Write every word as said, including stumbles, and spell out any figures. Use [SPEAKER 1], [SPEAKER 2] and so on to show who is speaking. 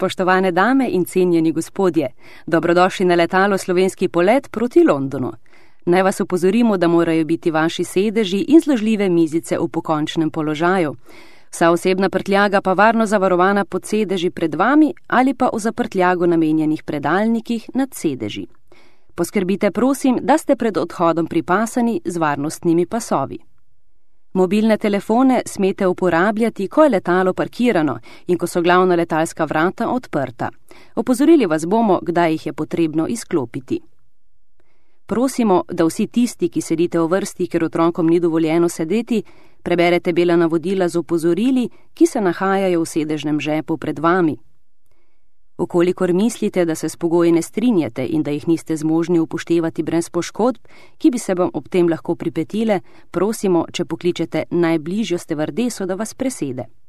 [SPEAKER 1] Spoštovane dame in cenjeni gospodje, dobrodošli na letalo Slovenski polet proti Londonu. Naj vas opozorimo, da morajo biti vaši sedeži in zložljive mizice v pokončnem položaju. Vsa osebna prtljaga pa varno zavarovana pod sedeži pred vami ali pa v zaprtljagu namenjenih predalnikih nad sedeži. Poskrbite prosim, da ste pred odhodom pripasani z varnostnimi pasovi. Mobilne telefone smete uporabljati, ko je letalo parkirano in ko so glavna letalska vrata odprta. Opozorili vas bomo, kdaj jih je potrebno izklopiti. Prosimo, da vsi tisti, ki sedite v vrsti, ker otrokom ni dovoljeno sedeti, preberete bela navodila z opozorili, ki se nahajajo v sedežnem žepu pred vami. Ukolikor mislite, da se s pogoji ne strinjate in da jih niste zmožni upoštevati brez poškodb, ki bi se vam ob tem lahko pripetile, prosimo, če pokličete najbližjo stevardeso, da vas presede.